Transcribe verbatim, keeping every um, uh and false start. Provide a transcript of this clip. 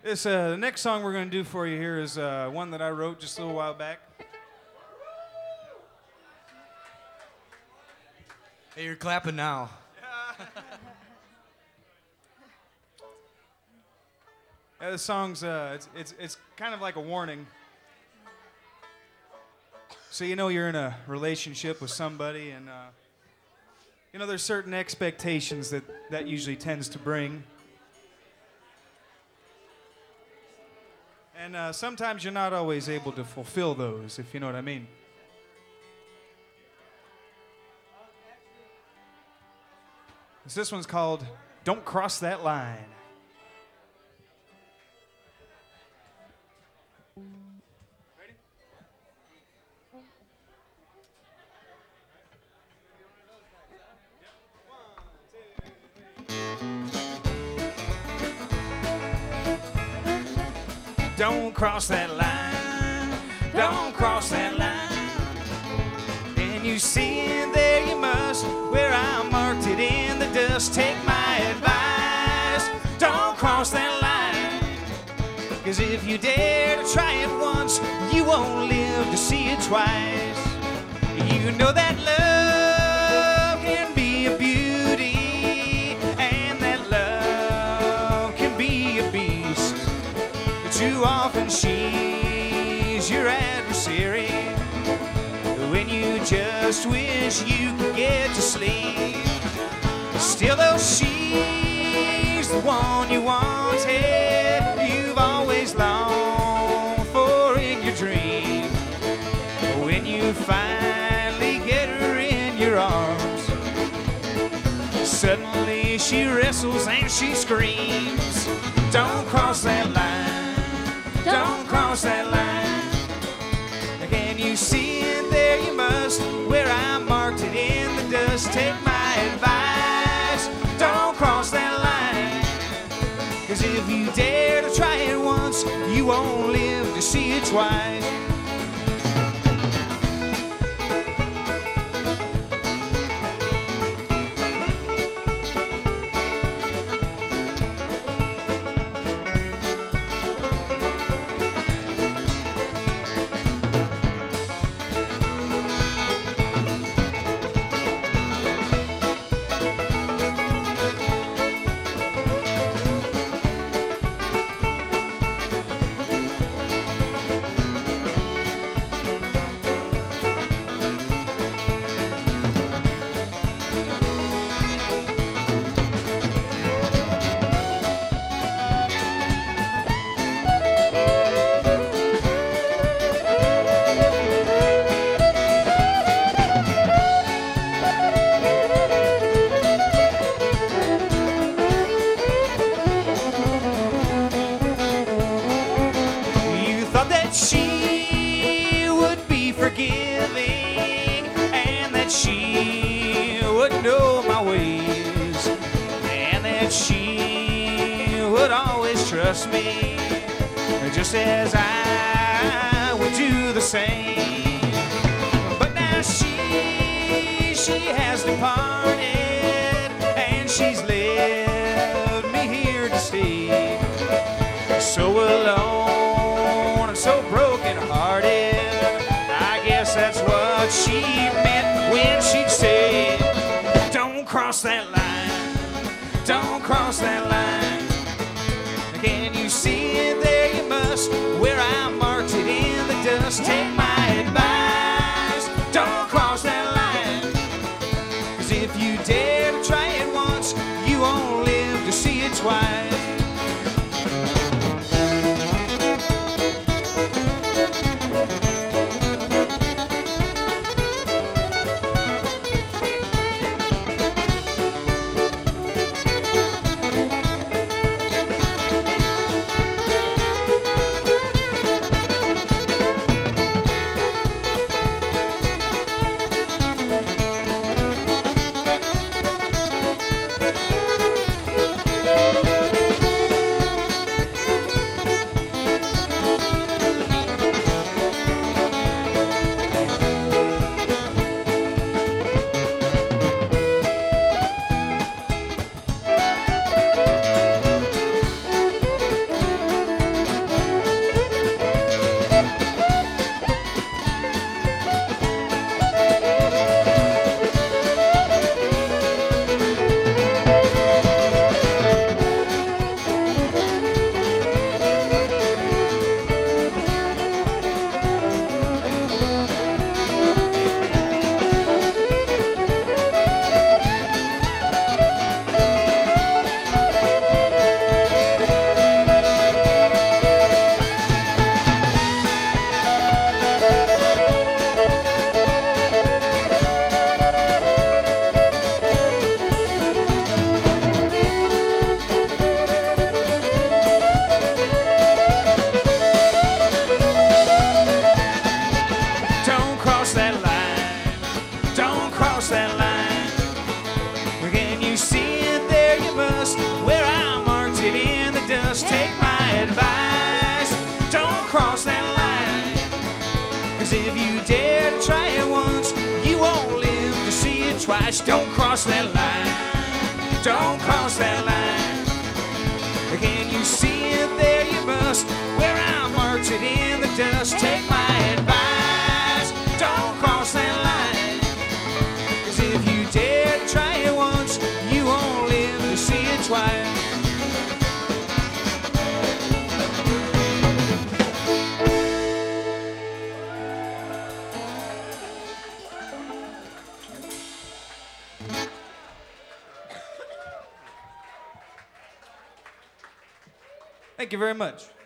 This uh, the next song we're going to do for you here is uh, one that I wrote just a little while back. Hey, you're clapping now. Yeah, the song's uh, it's, it's it's kind of like a warning. So you know you're in a relationship with somebody, and uh, you know there's certain expectations that that usually tends to bring. And uh, sometimes you're not always able to fulfill those, if you know what I mean. This one's called Don't Cross That Line. Ready? Don't cross that line, don't cross that line. And you see it there you must, where I marked it in the dust. Take my advice, don't cross that line. Cause if you dare to try it once, you won't live to see it twice. You know that love can be a beauty, and that love can be a beast. Too often she's your adversary, when you just wish you could get to sleep. Still though she's the one you wanted, you've always longed for in your dream. When you finally get her in your arms, suddenly she wrestles and she screams. Don't cross that line, don't cross that line. Can you see it there you must, where I marked it in the dust. Take my advice, don't cross that line. Cause if you dare to try it once, you won't live to see it twice. She would be forgiving, and that she would know my ways, and that she would always trust me, just as I would do the same. But now she, she has departed, and she's left me here to stay, so alone and so broken hearted. I guess that's what she meant when she'd say, don't cross that line, don't cross that line. Can you see it there you must, where I marked it in the dust. Take my advice, don't cross that line. Cause if you dare to try it once, you won't live to see it twice. take my advice. Don't cross that line. Cause if you dare to try it once, you won't live to see it twice. Don't cross that line. Don't cross that line. Can you see it there? You must. Where I'm marching in the dust. Take my advice. Don't cross that line. Cause if you dare to try it once, you won't live to see it twice. Thank you very much.